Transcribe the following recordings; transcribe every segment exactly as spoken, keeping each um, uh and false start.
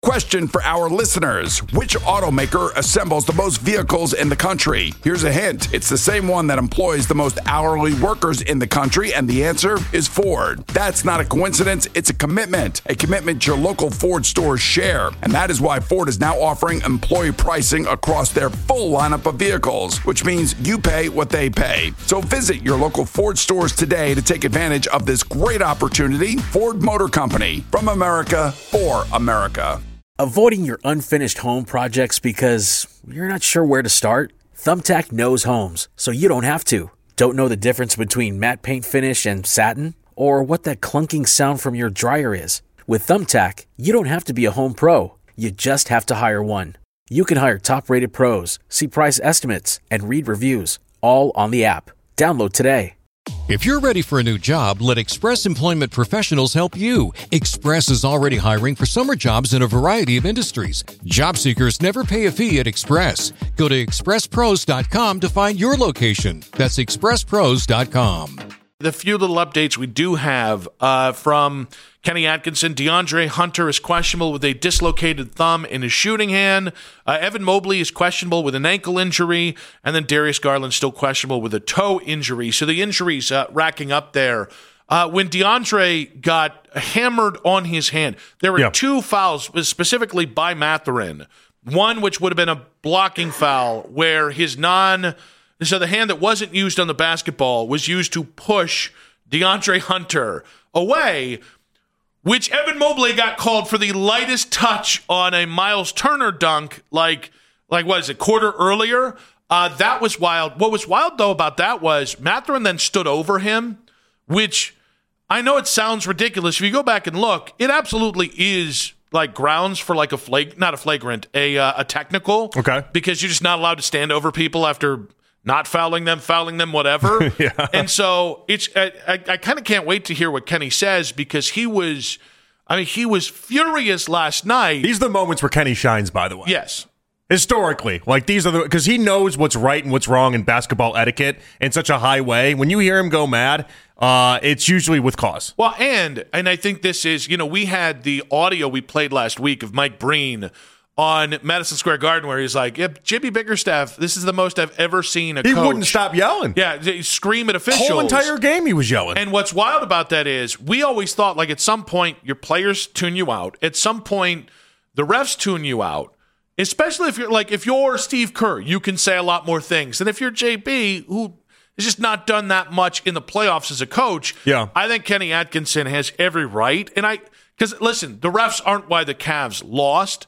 Question for our listeners. Which automaker assembles the most vehicles in the country? Here's a hint. It's the same one that employs the most hourly workers in the country, and the answer is Ford. That's not a coincidence. It's a commitment. A commitment your local Ford stores share. And that is why Ford is now offering employee pricing across their full lineup of vehicles, which means you pay what they pay. So visit your local Ford stores today to take advantage of this great opportunity. Ford Motor Company. From America, for America. Avoiding your unfinished home projects because you're not sure where to start? Thumbtack knows homes, so you don't have to. Don't know the difference between matte paint finish and satin? Or what that clunking sound from your dryer is? With Thumbtack, you don't have to be a home pro. You just have to hire one. You can hire top-rated pros, see price estimates, and read reviews, all on the app. Download today. If you're ready for a new job, let Express Employment Professionals help you. Express is already hiring for summer jobs in a variety of industries. Job seekers never pay a fee at Express. Go to express pros dot com to find your location. That's express pros dot com. The few little updates we do have uh, from Kenny Atkinson. DeAndre Hunter is questionable with a dislocated thumb in his shooting hand. Uh, Evan Mobley is questionable with an ankle injury. And then Darius Garland still questionable with a toe injury. So the injuries uh, racking up there. Uh, when DeAndre got hammered on his hand, there were yeah. two fouls, specifically by Mathurin. One which would have been a blocking foul where his non... So the hand that wasn't used on the basketball was used to push DeAndre Hunter away, which Evan Mobley got called for the lightest touch on a Miles Turner dunk, like, like what is it, quarter earlier? Uh, that was wild. What was wild, though, about that was Mathurin then stood over him, which I know it sounds ridiculous. If you go back and look, it absolutely is like grounds for like a flag, not a flagrant, a uh, a technical. Okay. Because you're just not allowed to stand over people after not fouling them, fouling them, whatever. yeah. And so it's I, I, I kind of can't wait to hear what Kenny says because he was, I mean, he was furious last night. These are the moments where Kenny shines, by the way. Yes. Historically, like these are the because he knows what's right and what's wrong in basketball etiquette in such a high way. When you hear him go mad, uh, it's usually with cause. Well, and and I think this is, you know, we had the audio we played last week of Mike Breen on Madison Square Garden where he's like, yep, Jimmy Bickerstaff, this is the most I've ever seen a he coach. He wouldn't stop yelling. Yeah, he scream at officials. The whole entire game he was yelling. And what's wild about that is we always thought like at some point your players tune you out. At some point the refs tune you out. Especially if you're like if you're Steve Kerr, you can say a lot more things. And if you're J B, who has just not done that much in the playoffs as a coach, yeah. I think Kenny Atkinson has every right. And I because listen, the refs aren't why the Cavs lost.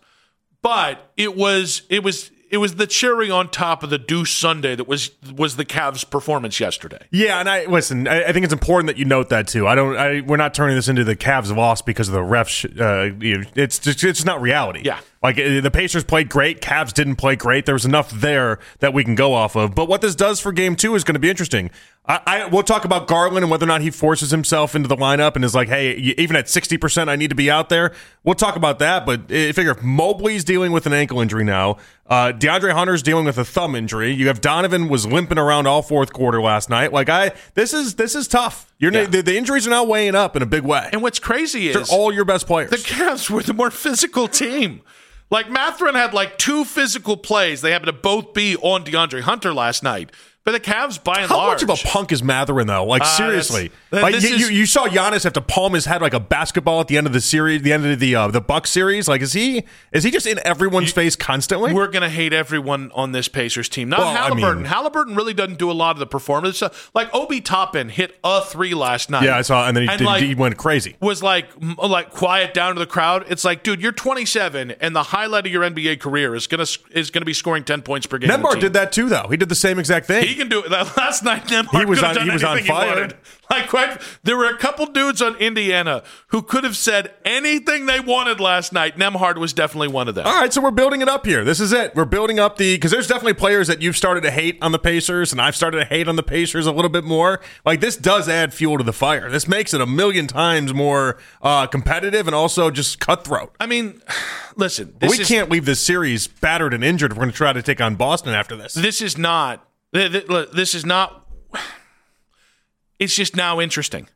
But it was it was it was the cherry on top of the Deuce Sunday that was was the Cavs' performance yesterday. Yeah, and I listen. I, I think it's important that you note that too. I don't. I, we're not turning this into the Cavs loss because of the refs. Uh, you know, it's just it's not reality. Yeah. Like the Pacers played great, Cavs didn't play great. There was enough there that we can go off of. But what this does for game two is going to be interesting. I, I we'll talk about Garland and whether or not he forces himself into the lineup and is like, hey, even at sixty percent, I need to be out there. We'll talk about that. But I figure if Mobley's dealing with an ankle injury now, uh, DeAndre Hunter's dealing with a thumb injury. You have Donovan was limping around all fourth quarter last night. Like I, this is this is tough. You're yeah. the, the injuries are now weighing up in a big way. And what's crazy is they're all your best players. The Cavs were the more physical team. Like, Mathurin had, like, two physical plays. They happened to both be on DeAndre Hunter last night. But the Cavs, by and How large... How much of a punk is Matherin, though? Like, uh, seriously. That's, like, this you, is, you, you saw Giannis have to palm his head like a basketball at the end of the series, the end of the uh, the Bucks series. Like, is he is he just in everyone's you, face constantly? We're going to hate everyone on this Pacers team. Not well, Halliburton. I mean, Halliburton really doesn't do a lot of the performance. Like, Obi Toppin hit a three last night. Yeah, I saw, and then he, and did, like, he went crazy. Was, like, like, quiet down to the crowd. It's like, dude, you're twenty-seven, and the highlight of your N B A career is going to is gonna be scoring ten points per game. Nembhard did that, too, though. He did the same exact thing. He can do it. Last night, Nembhard he was could on. have done He was on anything he fire. wanted. Like, quite, there were a couple dudes on Indiana who could have said anything they wanted last night. Nembhard was definitely one of them. All right, so we're building it up here. This is it. We're building up the because there's definitely players that you've started to hate on the Pacers, and I've started to hate on the Pacers a little bit more. Like this does add fuel to the fire. This makes it a million times more uh, competitive and also just cutthroat. I mean, listen, this we is, can't leave this series battered and injured if we're going to try to take on Boston after this. This is not. This is not. It's just now interesting.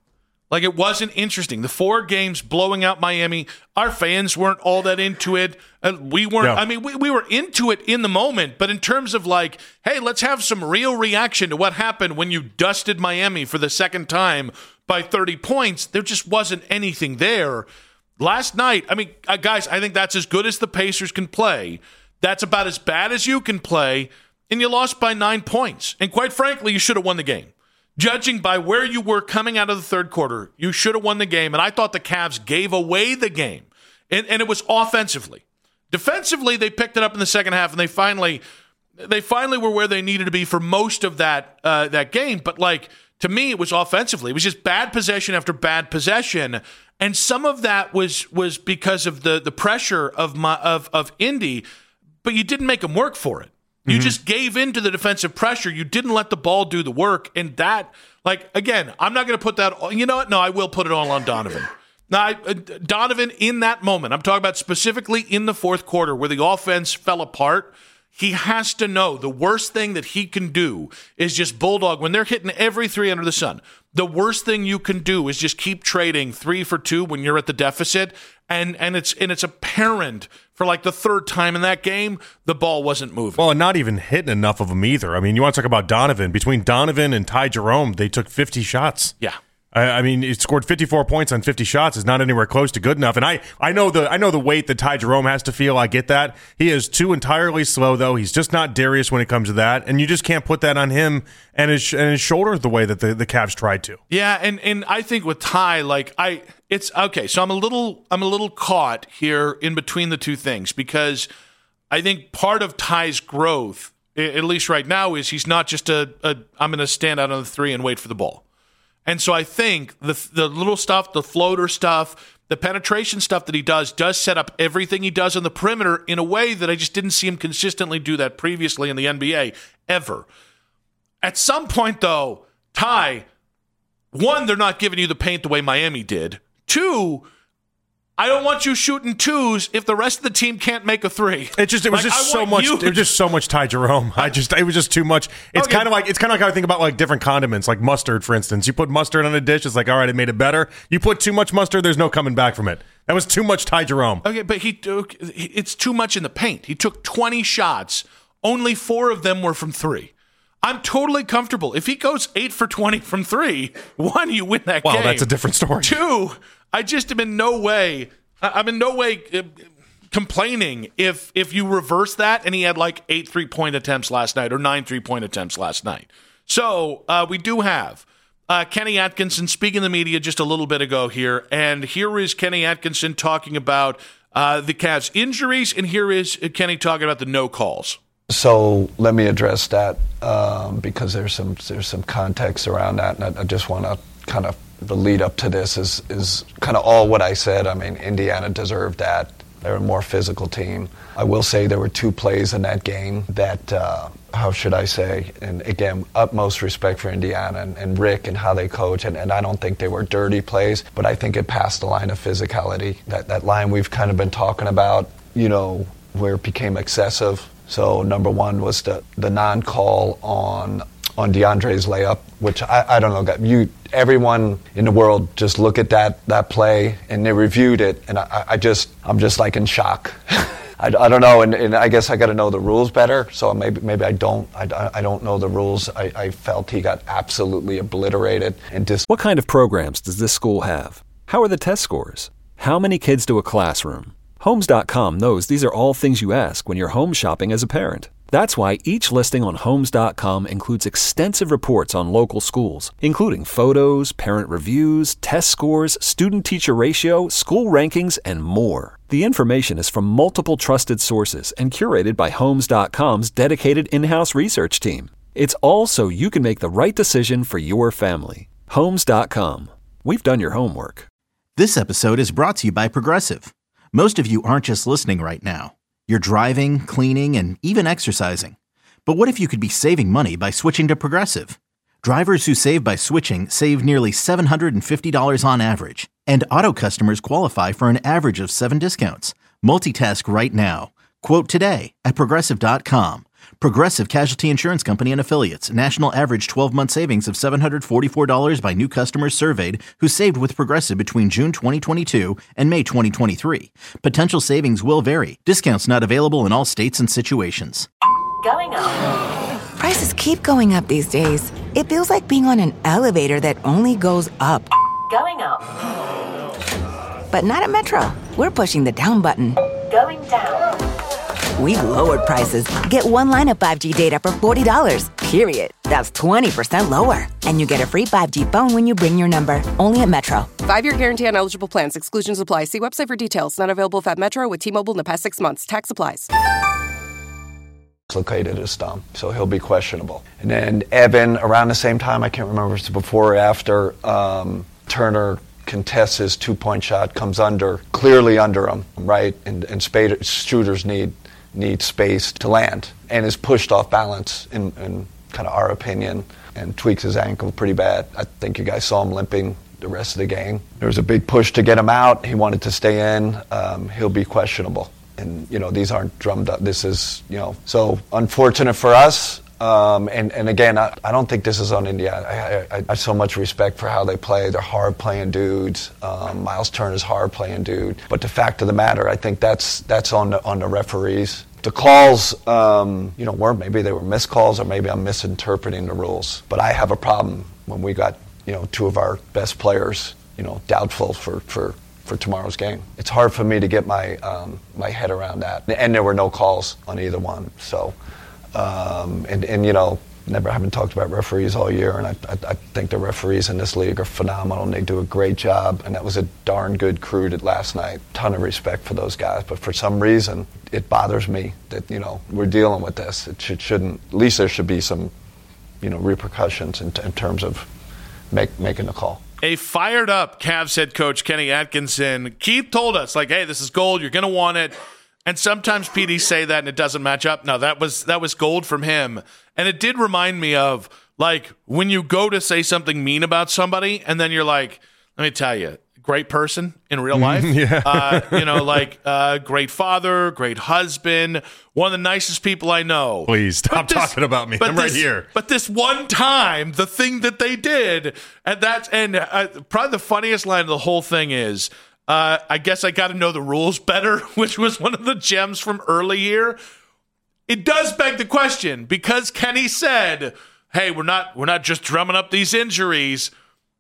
Like, it wasn't interesting. The four games blowing out Miami, our fans weren't all that into it. Uh, we weren't. No. I mean, we, we were into it in the moment, but in terms of like, hey, let's have some real reaction to what happened when you dusted Miami for the second time by thirty points, there just wasn't anything there. Last night, I mean, uh, guys, I think that's as good as the Pacers can play. That's about as bad as you can play, and you lost by nine points. And quite frankly, you should have won the game. Judging by where you were coming out of the third quarter, you should have won the game, and I thought the Cavs gave away the game, and, and it was offensively. Defensively, they picked it up in the second half, and they finally they finally were where they needed to be for most of that uh, that game. But, like, to me, it was offensively. It was just bad possession after bad possession, and some of that was was because of the the pressure of my of of Indy, but you didn't make them work for it. You mm-hmm. just gave in to the defensive pressure. You didn't let the ball do the work. And that, like, again, I'm not going to put that, you know what? No, I will put it all on Donovan. Now, I, uh, Donovan, in that moment, I'm talking about specifically in the fourth quarter where the offense fell apart, he has to know the worst thing that he can do is just bulldog. When they're hitting every three under the sun, the worst thing you can do is just keep trading three for two when you're at the deficit. And and it's and it's apparent for like the third time in that game, the ball wasn't moving. Well, and not even hitting enough of them either. I mean, you want to talk about Donovan. Between Donovan and Ty Jerome, they took fifty shots. Yeah. I mean, he scored fifty-four points on fifty shots. Is not anywhere close to good enough. And I, I know the I know the weight that Ty Jerome has to feel. I get that. He is too entirely slow, though. He's just not Darius when it comes to that. And you just can't put that on him and his and his shoulder the way that the, the Cavs tried to. Yeah, and, and I think with Ty, like I, it's okay. So I'm a little I'm a little caught here in between the two things because I think part of Ty's growth, at least right now, is he's not just a, a I'm going to stand out on the three and wait for the ball. And so I think the the little stuff, the floater stuff, the penetration stuff that he does, does set up everything he does on the perimeter in a way that I just didn't see him consistently do that previously in the N B A, ever. At some point, though, Ty, one, they're not giving you the paint the way Miami did. Two, I don't want you shooting twos if the rest of the team can't make a three. It just it was like, just so much. You- it was just so much Ty Jerome. I just it was just too much. It's Okay. kind of like it's kind of like how I think about like different condiments, like mustard, for instance. You put mustard on a dish, it's like, all right, it made it better. You put too much mustard, there's no coming back from it. That was too much Ty Jerome. Okay, but he took, it's too much in the paint. He took twenty shots. Only four of them were from three. I'm totally comfortable. If he goes eight for twenty from three, one, you win that Wow, game. that's a different story. Two, I just am in no way, I'm in no way uh, complaining if if you reverse that and he had like eight three-point attempts last night or nine three-point attempts last night. So uh, we do have uh, Kenny Atkinson speaking to the media just a little bit ago here, and here is Kenny Atkinson talking about uh, the Cavs' injuries, and here is Kenny talking about the no calls. So let me address that um, because there's some there's some context around that, and I, I just want to kind of the lead up to this is is kind of all what I said. I mean, Indiana deserved that. They're a more physical team. I will say there were two plays in that game that, uh, how should I say, and again, utmost respect for Indiana and, and Rick and how they coach, and, and I don't think they were dirty plays, but I think it passed the line of physicality. That that line we've kind of been talking about, you know, where it became excessive. So number one was the, the non-call on on DeAndre's layup, which I, I don't know. You, everyone in the world just look at that that play and they reviewed it, and I, I just I'm just like in shock. I, I don't know, and, and I guess I got to know the rules better. So maybe maybe I don't I, I don't know the rules. I, I felt he got absolutely obliterated and dis. What kind of programs does this school have? How are the test scores? How many kids do a classroom? Homes dot com knows these are all things you ask when you're home shopping as a parent. That's why each listing on Homes dot com includes extensive reports on local schools, including photos, parent reviews, test scores, student-teacher ratio, school rankings, and more. The information is from multiple trusted sources and curated by Homes dot com's dedicated in-house research team. It's all so you can make the right decision for your family. Homes dot com. We've done your homework. This episode is brought to you by Progressive. Most of you aren't just listening right now. You're driving, cleaning, and even exercising. But what if you could be saving money by switching to Progressive? Drivers who save by switching save nearly seven hundred fifty dollars on average. And auto customers qualify for an average of seven discounts. Multitask right now. Quote today at Progressive dot com. Progressive Casualty Insurance Company and Affiliates. National average twelve-month savings of seven hundred forty-four dollars by new customers surveyed who saved with Progressive between June twenty twenty-two and May twenty twenty-three. Potential savings will vary. Discounts not available in all states and situations. Going up. Prices keep going up these days. It feels like being on an elevator that only goes up. Going up. But not at Metro. We're pushing the down button. Going down. We've lowered prices. Get one line of five G data for forty dollars, period. That's twenty percent lower. And you get a free five G phone when you bring your number. Only at Metro. Five-year guarantee on eligible plans. Exclusions apply. See website for details. Not available at Metro with T-Mobile in the past six months. Tax applies. Located his thumb, so he'll be questionable. And then Evan, around the same time, I can't remember if it's before or after, um, Turner contests his two-point shot, comes under, clearly under him, right? And, and Spader, shooters need need space to land, and is pushed off balance in, in kind of our opinion, and tweaks his ankle pretty bad. I think you guys saw him limping the rest of the game. There was a big push to get him out. He wanted to stay in. Um, he'll be questionable. And, you know, these aren't drummed up. This is, you know, so unfortunate for us. Um, and, and again, I, I don't think this is on Indiana. I, I, I have so much respect for how they play. They're hard-playing dudes. Um, Miles Turner's hard-playing dude. But the fact of the matter, I think that's that's on the, on the referees. The calls, um, you know, were maybe they were missed calls or maybe I'm misinterpreting the rules. But I have a problem when we got, you know, two of our best players, you know, doubtful for, for, for tomorrow's game. It's hard for me to get my um, my head around that. And there were no calls on either one. So, um, and, and, you know, never haven't talked about referees all year, and I, I, I think the referees in this league are phenomenal, and they do a great job, and that was a darn good crew that last night. Ton of respect for those guys, but for some reason, it bothers me that, you know, we're dealing with this. It should, shouldn't, at least there should be some, you know, repercussions in, in terms of make, making the call. A fired up Cavs head coach, Kenny Atkinson. Keith told us, like, hey, this is gold, you're going to want it. And sometimes P Ds say that and it doesn't match up. No, that was that was gold from him. And it did remind me of, like, when you go to say something mean about somebody and then you're like, let me tell you, great person in real life. Yeah. uh, you know, like, uh, great father, great husband, one of the nicest people I know. Please stop this, talking about me. I'm this, right here. But this one time, the thing that they did, and that's, and uh, probably the funniest line of the whole thing is, Uh, I guess I got to know the rules better, which was one of the gems from early here. It does beg the question, because Kenny said, "Hey, we're not we're not just drumming up these injuries."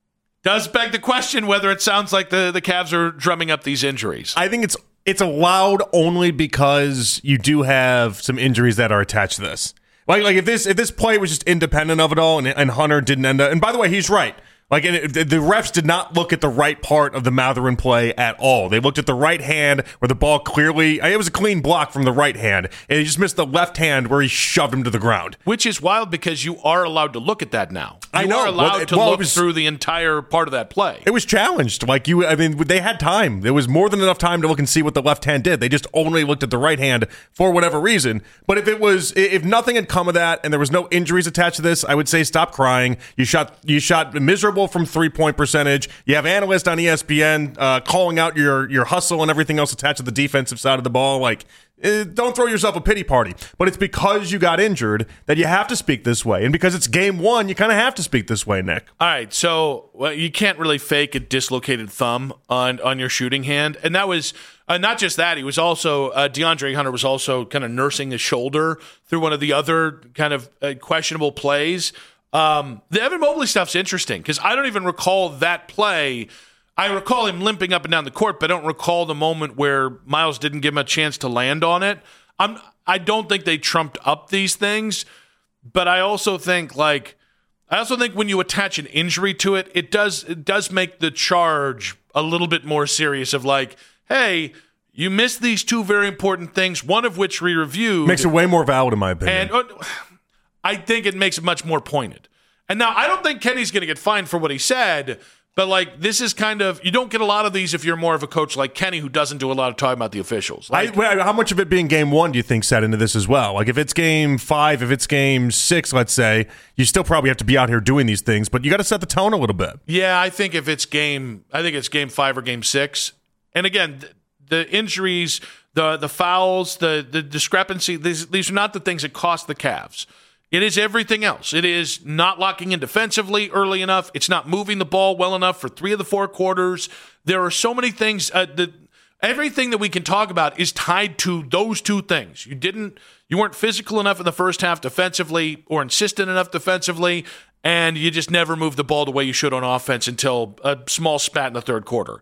Does beg the question whether it sounds like the, the Cavs are drumming up these injuries. I think it's it's allowed only because you do have some injuries that are attached to this. Like like if this if this play was just independent of it all, and, and Hunter didn't end up. And by the way, he's right. Like, and it, the refs did not look at the right part of the Mathurin play at all. They looked at the right hand where the ball clearly, it was a clean block from the right hand, and he just missed the left hand where he shoved him to the ground. Which is wild because you are allowed to look at that now. You I know. are allowed well, to well, look was, through the entire part of that play. It was challenged. Like, you, I mean, they had time. There was more than enough time to look and see what the left hand did. They just only looked at the right hand for whatever reason. But if it was, if nothing had come of that and there was no injuries attached to this, I would say stop crying. You shot, you shot miserable from three-point percentage. You have analysts on E S P N uh, calling out your your hustle and everything else attached to the defensive side of the ball. Like, eh, don't throw yourself a pity party. But it's because you got injured that you have to speak this way. And because it's game one, you kind of have to speak this way, Nick. All right, so well, you can't really fake a dislocated thumb on, on your shooting hand. And that was uh, not just that. He was also, uh, DeAndre Hunter was also kind of nursing his shoulder through one of the other kind of uh, questionable plays. Um, the Evan Mobley stuff's interesting because I don't even recall that play. I recall him limping up and down the court, but I don't recall the moment where Miles didn't give him a chance to land on it. I'm, I don't think they trumped up these things, but I also think like I also think when you attach an injury to it, it does it does make the charge a little bit more serious. Of like, hey, you missed these two very important things, one of which we reviewed. Makes it way more valid, in my opinion. And uh, I think it makes it much more pointed. And now I don't think Kenny's going to get fined for what he said, but like this is kind of, you don't get a lot of these if you're more of a coach like Kenny who doesn't do a lot of talking about the officials. Like, I, how much of it being game one do you think set into this as well? Like if it's game five, if it's game six, let's say, you still probably have to be out here doing these things, but you got to set the tone a little bit. Yeah, I think if it's game, I think it's game five or game six. And again, th- the injuries the the fouls, the the discrepancy. These these are not the things that cost the Cavs. It is everything else. It is not locking in defensively early enough. It's not moving the ball well enough for three of the four quarters. There are so many things. Uh, the, everything that we can talk about is tied to those two things. You didn't, you weren't physical enough in the first half defensively, or insistent enough defensively, and you just never moved the ball the way you should on offense until a small spat in the third quarter.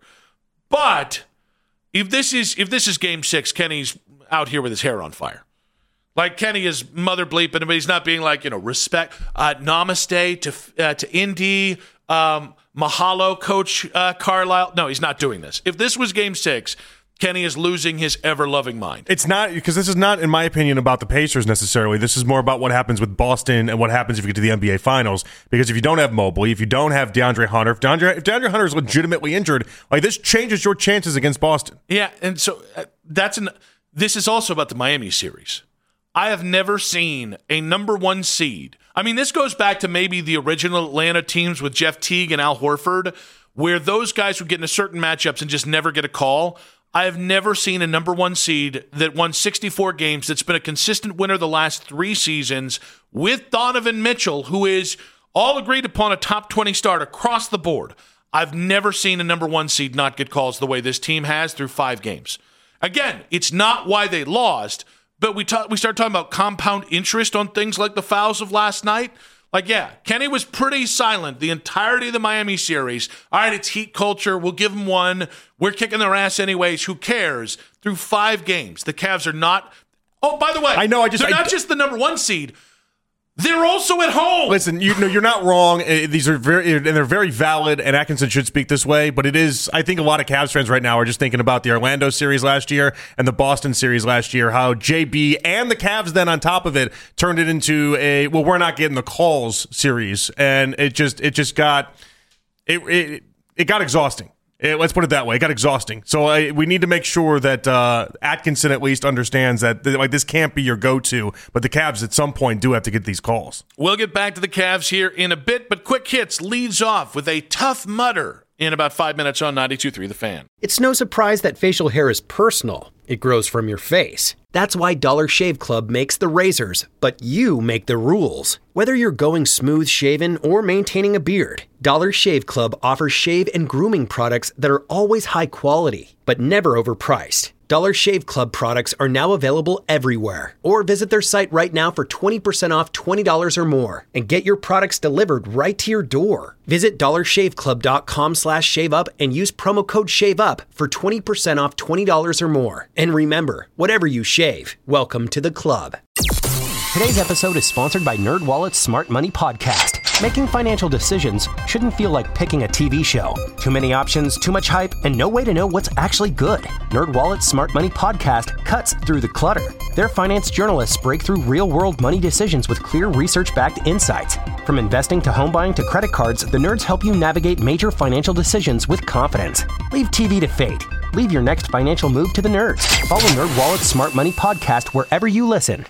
But if this is if this is Game Six, Kenny's out here with his hair on fire. Like, Kenny is mother bleeping, but he's not being like, you know, respect, uh, namaste to uh, to Indy, um, mahalo, Coach uh, Carlisle. No, he's not doing this. If this was Game Six, Kenny is losing his ever-loving mind. It's not, because this is not, in my opinion, about the Pacers necessarily. This is more about what happens with Boston and what happens if you get to the N B A Finals. Because if you don't have Mobley, if you don't have DeAndre Hunter, if DeAndre, if DeAndre Hunter is legitimately injured, like, this changes your chances against Boston. Yeah, and so uh, that's an. This is also about the Miami series. I have never seen a number one seed. I mean, this goes back to maybe the original Atlanta teams with Jeff Teague and Al Horford, where those guys would get into certain matchups and just never get a call. I have never seen a number one seed that won sixty-four games, that's been a consistent winner the last three seasons, with Donovan Mitchell, who is all agreed upon a top twenty start across the board. I've never seen a number one seed not get calls the way this team has through five games. Again, it's not why they lost, but we talk, we start talking about compound interest on things like the fouls of last night. Like, yeah, Kenny was pretty silent the entirety of the Miami series. All right, it's Heat culture. We'll give them one. We're kicking their ass anyways. Who cares? Through five games, the Cavs are not. Oh, by the way, I know. I just they're I, not just the number one seed. They're also at home. Listen, you know, you're not wrong. These are very, and they're very valid, and Atkinson should speak this way, but it is, I think a lot of Cavs fans right now are just thinking about the Orlando series last year and the Boston series last year, how J B and the Cavs then on top of it turned it into a, well, we're not getting the calls series, and it just, it just got, it, it, it got exhausting. It, let's put it that way. It got exhausting. So uh, we need to make sure that uh, Atkinson at least understands that th- like this can't be your go-to, but the Cavs at some point do have to get these calls. We'll get back to the Cavs here in a bit, but Quick Hits leads off with a Tough Mudder in about five minutes on ninety-two point three The Fan. It's no surprise that facial hair is personal. It grows from your face. That's why Dollar Shave Club makes the razors, but you make the rules. Whether you're going smooth shaven or maintaining a beard, Dollar Shave Club offers shave and grooming products that are always high quality, but never overpriced. Dollar Shave Club products are now available everywhere. Or visit their site right now for twenty percent off twenty dollars or more and get your products delivered right to your door. Visit dollarshaveclub.com slash shave up and use promo code SHAVEUP for twenty percent off twenty dollars or more. And remember, whatever you shave, welcome to the club. Today's episode is sponsored by NerdWallet's Smart Money Podcast. Making financial decisions shouldn't feel like picking a T V show. Too many options, too much hype, and no way to know what's actually good. NerdWallet's Smart Money Podcast cuts through the clutter. Their finance journalists break through real-world money decisions with clear research-backed insights. From investing to home buying to credit cards, the nerds help you navigate major financial decisions with confidence. Leave T V to fate. Leave your next financial move to the nerds. Follow NerdWallet's Smart Money Podcast wherever you listen.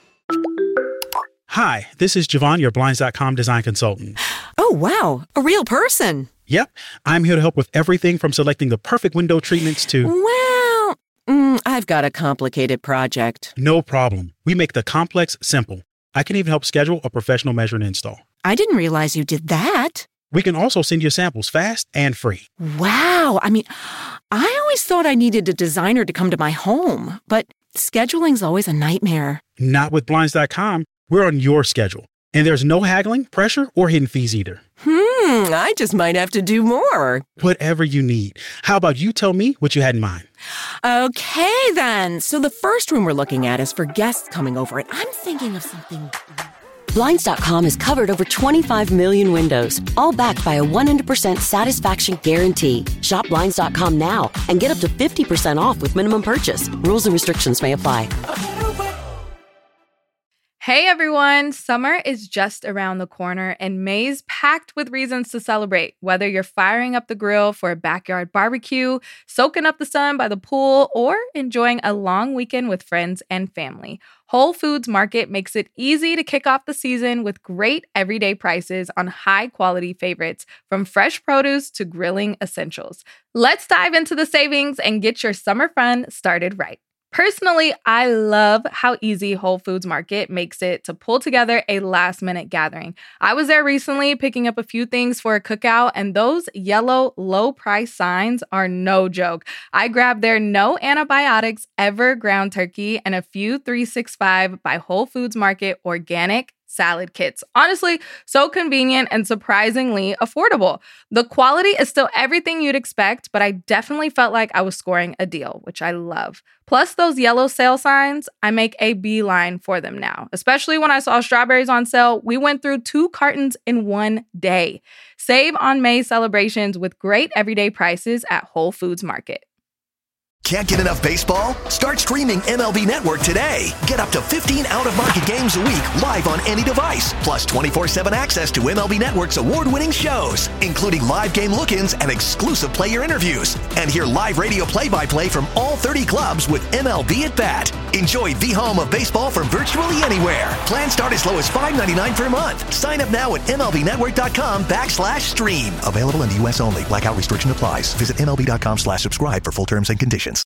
Hi, this is Javon, your Blinds dot com design consultant. Oh, wow. A real person. Yep. I'm here to help with everything from selecting the perfect window treatments to... Well, mm, I've got a complicated project. No problem. We make the complex simple. I can even help schedule a professional measure and install. I didn't realize you did that. We can also send you samples fast and free. Wow. I mean, I always thought I needed a designer to come to my home, but scheduling's always a nightmare. Not with Blinds dot com. We're on your schedule, and there's no haggling, pressure, or hidden fees either. Hmm, I just might have to do more. Whatever you need. How about you tell me what you had in mind? Okay, then. So the first room we're looking at is for guests coming over, and I'm thinking of something... Blinds dot com has covered over twenty-five million windows, all backed by a one hundred percent satisfaction guarantee. Shop Blinds dot com now and get up to fifty percent off with minimum purchase. Rules and restrictions may apply. Hey everyone, summer is just around the corner and May's packed with reasons to celebrate. Whether you're firing up the grill for a backyard barbecue, soaking up the sun by the pool, or enjoying a long weekend with friends and family, Whole Foods Market makes it easy to kick off the season with great everyday prices on high-quality favorites, from fresh produce to grilling essentials. Let's dive into the savings and get your summer fun started right. Personally, I love how easy Whole Foods Market makes it to pull together a last-minute gathering. I was there recently picking up a few things for a cookout, and those yellow low-price signs are no joke. I grabbed their no antibiotics ever ground turkey and a few three sixty-five by Whole Foods Market organic salad kits. Honestly, so convenient and surprisingly affordable. The quality is still everything you'd expect, but I definitely felt like I was scoring a deal, which I love. Plus those yellow sale signs, I make a beeline for them now. Especially when I saw strawberries on sale, we went through two cartons in one day. Save on May celebrations with great everyday prices at Whole Foods Market. Can't get enough baseball? Start streaming M L B Network today. Get up to fifteen out-of-market games a week live on any device. Plus twenty-four seven access to M L B Network's award-winning shows, including live game look-ins and exclusive player interviews. And hear live radio play-by-play from all thirty clubs with M L B at Bat. Enjoy the home of baseball from virtually anywhere. Plans start as low as five ninety-nine per month. Sign up now at MLBnetwork.com backslash stream. Available in the U S only. Blackout restriction applies. Visit MLB.com slash subscribe for full terms and conditions.